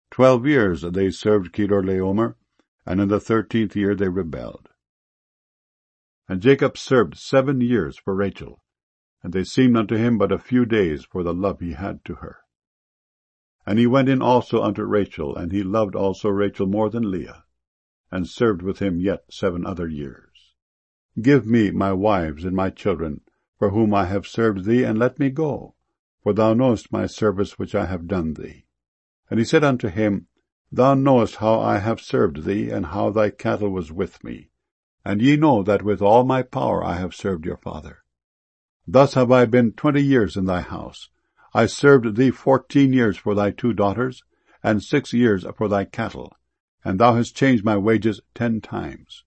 12 years they served Kedorlaomer, and in the 13th year they rebelled. And Jacob served 7 years for Rachel, and they seemed unto him but a few days for the love he had to her. And he went in also unto Rachel, and he loved also Rachel more than Leah, and served with him yet 7 other years. Give me my wives and my children, for whom I have served thee, and let me go, for thou knowest my service which I have done thee. And he said unto him, Thou knowest how I have served thee, and how thy cattle was with me. And ye know that with all my power I have served your father. Thus have I been 20 years in thy house. I served thee 14 years for thy 2 daughters, and 6 years for thy cattle, and thou hast changed my wages 10 times.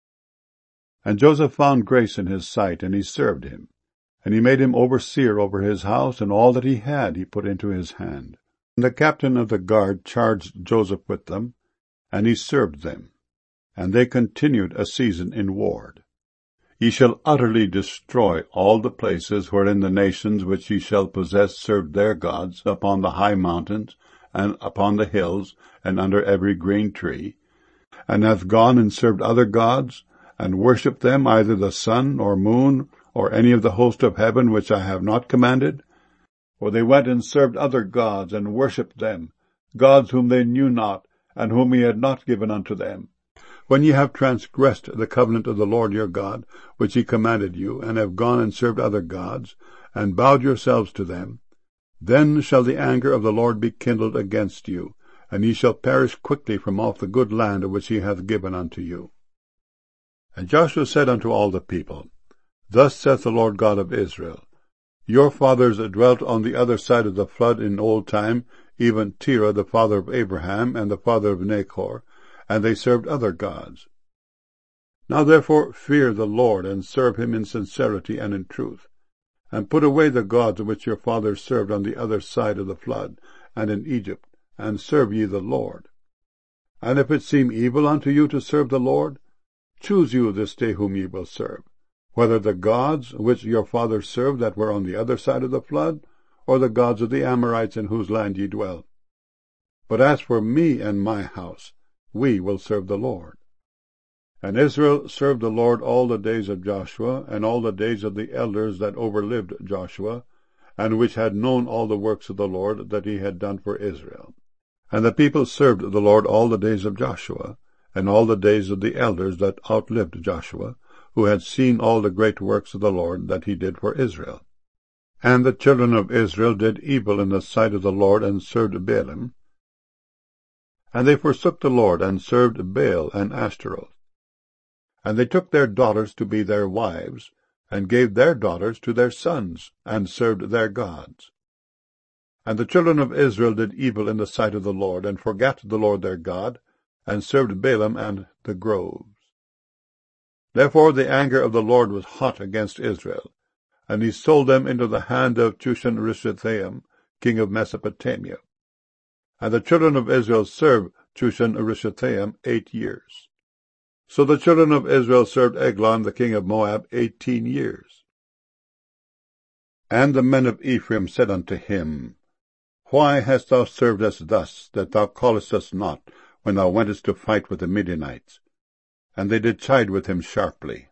And Joseph found grace in his sight, and he served him. And he made him overseer over his house, and all that he had he put into his hand. And the captain of the guard charged Joseph with them, and he served them. And they continued a season in ward. Ye shall utterly destroy all the places wherein the nations which ye shall possess served their gods, upon the high mountains, and upon the hills, and under every green tree, and hath gone and served other gods, and worshipped them, either the sun or moon, or any of the host of heaven, which I have not commanded. For they went and served other gods, and worshipped them, gods whom they knew not, and whom he had not given unto them. When ye have transgressed the covenant of the Lord your God, which he commanded you, and have gone and served other gods, and bowed yourselves to them, then shall the anger of the Lord be kindled against you, and ye shall perish quickly from off the good land which he hath given unto you. And Joshua said unto all the people, Thus saith the Lord God of Israel, Your fathers dwelt on the other side of the flood in old time, even Terah the father of Abraham, and the father of Nachor, and they served other gods. Now therefore fear the Lord, and serve him in sincerity and in truth, and put away the gods which your fathers served on the other side of the flood, and in Egypt, and serve ye the Lord. And if it seem evil unto you to serve the Lord, choose you this day whom ye will serve, whether the gods which your fathers served that were on the other side of the flood, or the gods of the Amorites in whose land ye dwell. But as for me and my house, we will serve the Lord. And Israel served the Lord all the days of Joshua, and all the days of the elders that overlived Joshua, and which had known all the works of the Lord that he had done for Israel. And the people served the Lord all the days of Joshua, and all the days of the elders that outlived Joshua, who had seen all the great works of the Lord that he did for Israel. And the children of Israel did evil in the sight of the Lord, and served Baalim. And they forsook the Lord, and served Baal and Ashtaroth. And they took their daughters to be their wives, and gave their daughters to their sons, and served their gods. And the children of Israel did evil in the sight of the Lord, and forgat the Lord their God, and served Baalim and the groves. Therefore the anger of the Lord was hot against Israel, and he sold them into the hand of Chushan-Rishathaim, king of Mesopotamia. And the children of Israel served Chushan-Rishathaim 8 years. So the children of Israel served Eglon, the king of Moab, 18 years. And the men of Ephraim said unto him, Why hast thou served us thus, that thou callest us not, when thou wentest to fight with the Midianites? And they did chide with him sharply.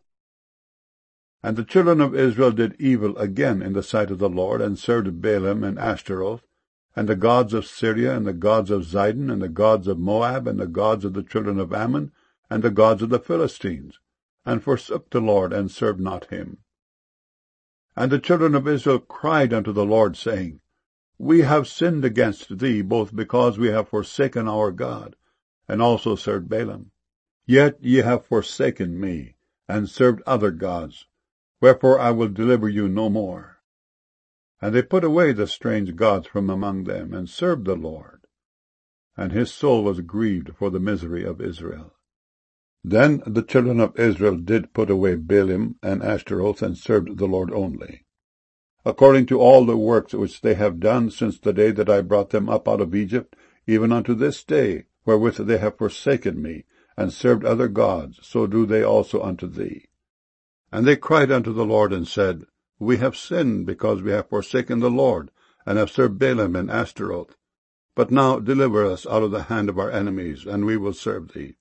And the children of Israel did evil again in the sight of the Lord, and served Baalim and Ashtaroth, and the gods of Syria, and the gods of Zidon, and the gods of Moab, and the gods of the children of Ammon, and the gods of the Philistines, and forsook the Lord, and served not him. And the children of Israel cried unto the Lord, saying, We have sinned against thee, both because we have forsaken our God, and also served Baalim. Yet ye have forsaken me, and served other gods, wherefore I will deliver you no more. And they put away the strange gods from among them, and served the Lord. And his soul was grieved for the misery of Israel. Then the children of Israel did put away Baalim and Ashtaroth, and served the Lord only, according to all the works which they have done since the day that I brought them up out of Egypt, even unto this day, wherewith they have forsaken me, and served other gods, so do they also unto thee. And they cried unto the Lord, and said, We have sinned, because we have forsaken the Lord, and have served Baalim and Ashtaroth. But now deliver us out of the hand of our enemies, and we will serve thee.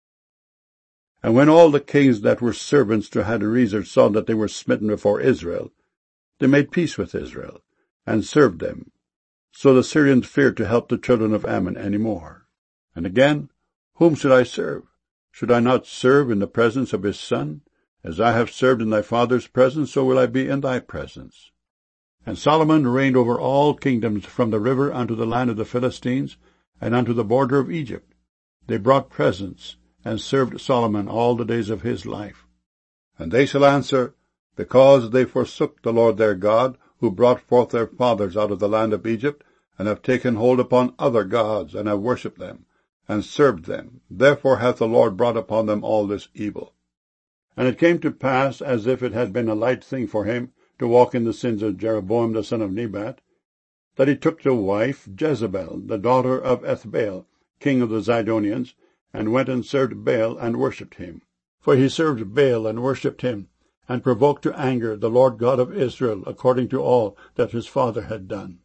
And when all the kings that were servants to Hadarezer saw that they were smitten before Israel, they made peace with Israel, and served them. So the Syrians feared to help the children of Ammon any more. And again, whom should I serve? Should I not serve in the presence of his son? As I have served in thy father's presence, so will I be in thy presence. And Solomon reigned over all kingdoms from the river unto the land of the Philistines, and unto the border of Egypt. They brought presents, and served Solomon all the days of his life. And they shall answer, because they forsook the Lord their God, who brought forth their fathers out of the land of Egypt, and have taken hold upon other gods, and have worshipped them, and served them. Therefore hath the Lord brought upon them all this evil. And it came to pass, as if it had been a light thing for him to walk in the sins of Jeroboam the son of Nebat, that he took to wife Jezebel, the daughter of Ethbaal, king of the Zidonians, and went and served Baal, and worshipped him. For he served Baal, and worshipped him, and provoked to anger the Lord God of Israel, according to all that his father had done.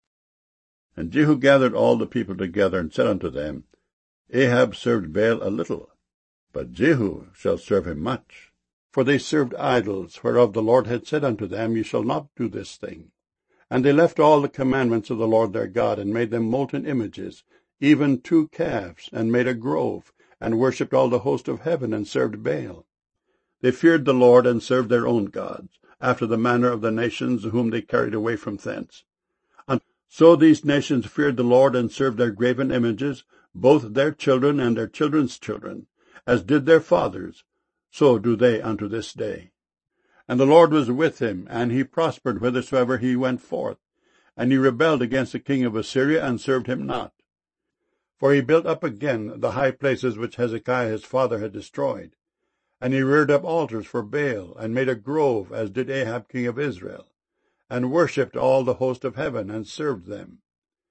And Jehu gathered all the people together, and said unto them, Ahab served Baal a little, but Jehu shall serve him much. For they served idols, whereof the Lord had said unto them, Ye shall not do this thing. And they left all the commandments of the Lord their God, and made them molten images, even 2 calves, and made a grove, and worshipped all the host of heaven, and served Baal. They feared the Lord, and served their own gods, after the manner of the nations whom they carried away from thence. And so these nations feared the Lord, and served their graven images, both their children and their children's children, as did their fathers, so do they unto this day. And the Lord was with him, and he prospered whithersoever he went forth. And he rebelled against the king of Assyria, and served him not. For he built up again the high places which Hezekiah his father had destroyed. And he reared up altars for Baal, and made a grove, as did Ahab king of Israel, and worshipped all the host of heaven, and served them.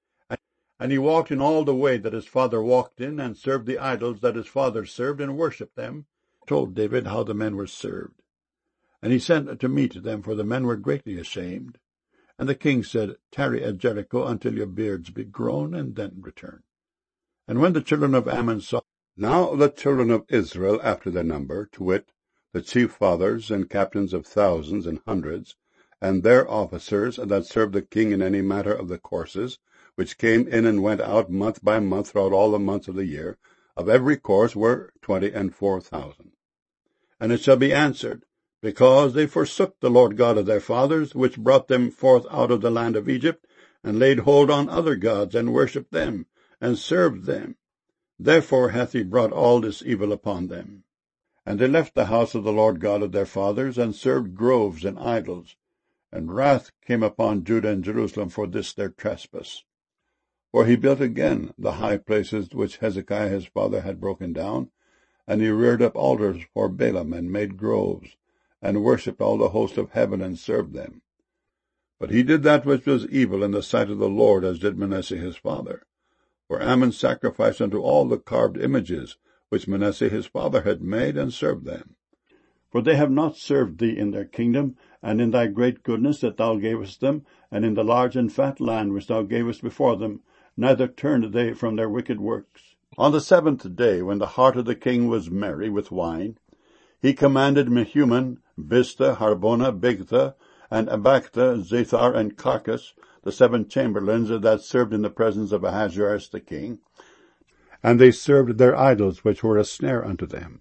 And he walked in all the way that his father walked in, and served the idols that his father served, and worshipped them. Told David how the men were served. And he sent to meet them, for the men were greatly ashamed. And the king said, Tarry at Jericho until your beards be grown, and then return. And when the children of Ammon saw, now the children of Israel after their number, to wit, the chief fathers and captains of thousands and hundreds, and their officers that served the king in any matter of the courses, which came in and went out month by month throughout all the months of the year, of every course were 24,000. And it shall be answered, because they forsook the Lord God of their fathers, which brought them forth out of the land of Egypt, and laid hold on other gods, and worshipped them, and served them. Therefore hath he brought all this evil upon them. And they left the house of the Lord God of their fathers, and served groves and idols. And wrath came upon Judah and Jerusalem for this their trespass. For he built again the high places which Hezekiah his father had broken down, and he reared up altars for Baalim, and made groves, and worshipped all the host of heaven, and served them. But he did that which was evil in the sight of the Lord, as did Manasseh his father. For Ammon sacrificed unto all the carved images, which Manasseh his father had made, and served them. For they have not served thee in their kingdom, and in thy great goodness that thou gavest them, and in the large and fat land which thou gavest before them, neither turned they from their wicked works. On the 7th day, when the heart of the king was merry with wine, he commanded Mehuman, Biztha, Harbona, Bigtha, and Abagtha, Zethar, and Carcas, the 7 chamberlains that served in the presence of Ahasuerus the king, and they served their idols which were a snare unto them.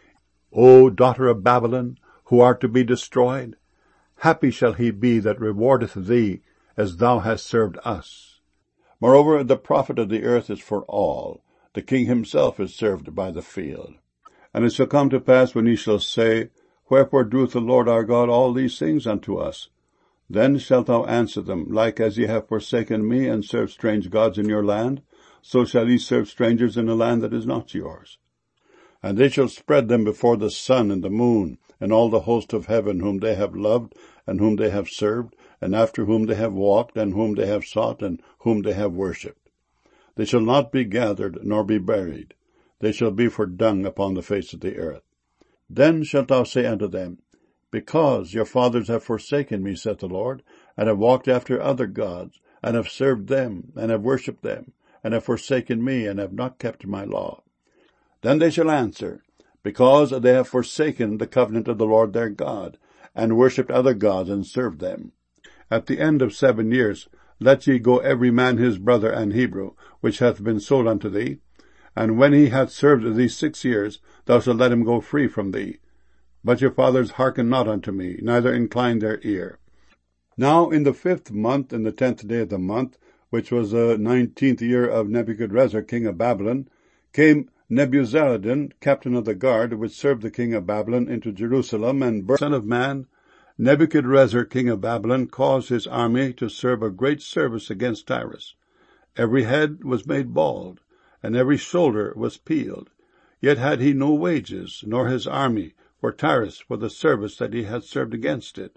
O daughter of Babylon, who art to be destroyed, happy shall he be that rewardeth thee as thou hast served us. Moreover, the profit of the earth is for all. The king himself is served by the field. And it shall come to pass, when he shall say, Wherefore doeth the Lord our God all these things unto us? Then shalt thou answer them, Like as ye have forsaken me, and served strange gods in your land, so shall ye serve strangers in a land that is not yours. And they shall spread them before the sun and the moon, and all the host of heaven, whom they have loved, and whom they have served, and after whom they have walked, and whom they have sought, and whom they have worshipped. They shall not be gathered, nor be buried. They shall be for dung upon the face of the earth. Then shalt thou say unto them, Because your fathers have forsaken me, saith the Lord, and have walked after other gods, and have served them, and have worshipped them, and have forsaken me, and have not kept my law. Then they shall answer, Because they have forsaken the covenant of the Lord their God, and worshipped other gods, and served them. At the end of 7 years, let ye go every man his brother and Hebrew, which hath been sold unto thee. And when he hath served thee 6 years, thou shalt let him go free from thee. But your fathers hearkened not unto me, neither inclined their ear. Now in the 5th month, in the 10th day of the month, which was the 19th year of Nebuchadrezzar king of Babylon, came Nebuzaradan, captain of the guard, which served the king of Babylon, into Jerusalem, and Son of man, Nebuchadrezzar king of Babylon caused his army to serve a great service against Tyrus. Every head was made bald, and every shoulder was peeled. Yet had he no wages, nor his army, for Tyrus, for the service that he had served against it.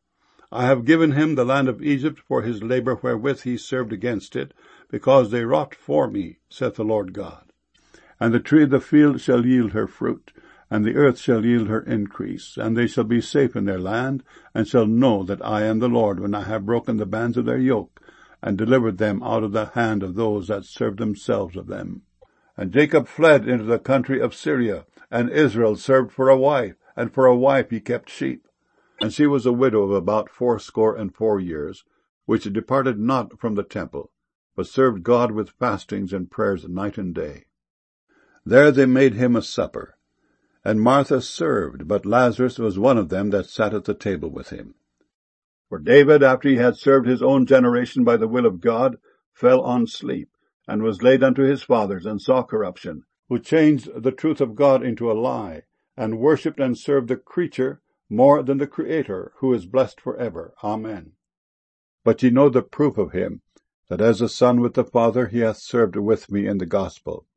I have given him the land of Egypt for his labor wherewith he served against it, because they wrought for me, saith the Lord God. And the tree of the field shall yield her fruit, and the earth shall yield her increase, and they shall be safe in their land, and shall know that I am the Lord, when I have broken the bands of their yoke, and delivered them out of the hand of those that served themselves of them. And Jacob fled into the country of Syria, and Israel served for a wife, and for a wife he kept sheep. And she was a widow of about 84 years, which departed not from the temple, but served God with fastings and prayers night and day. There they made him a supper. And Martha served, but Lazarus was one of them that sat at the table with him. For David, after he had served his own generation by the will of God, fell on sleep, and was laid unto his fathers, and saw corruption, who changed the truth of God into a lie, and worshipped and served the creature more than the Creator, who is blessed for ever. Amen. But ye know the proof of him, that as a son with the Father he hath served with me in the gospel.